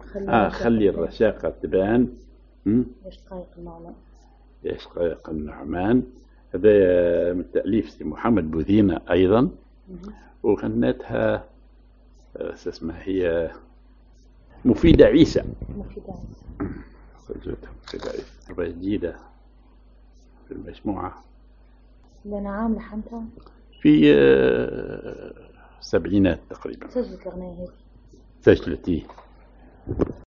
خلي الرشاقة تبان. يشقايق النعمان. يشقايق النعمان هذا من تأليف سي محمد بوذينة أيضا. وغنتها اسمها هي مفيدة عيسى. مفيدة عيسى جديدة في المجموعة. لنا عام لحنتها في السبعينات تقريبا. سجلت الأغنية هذه. سجلتي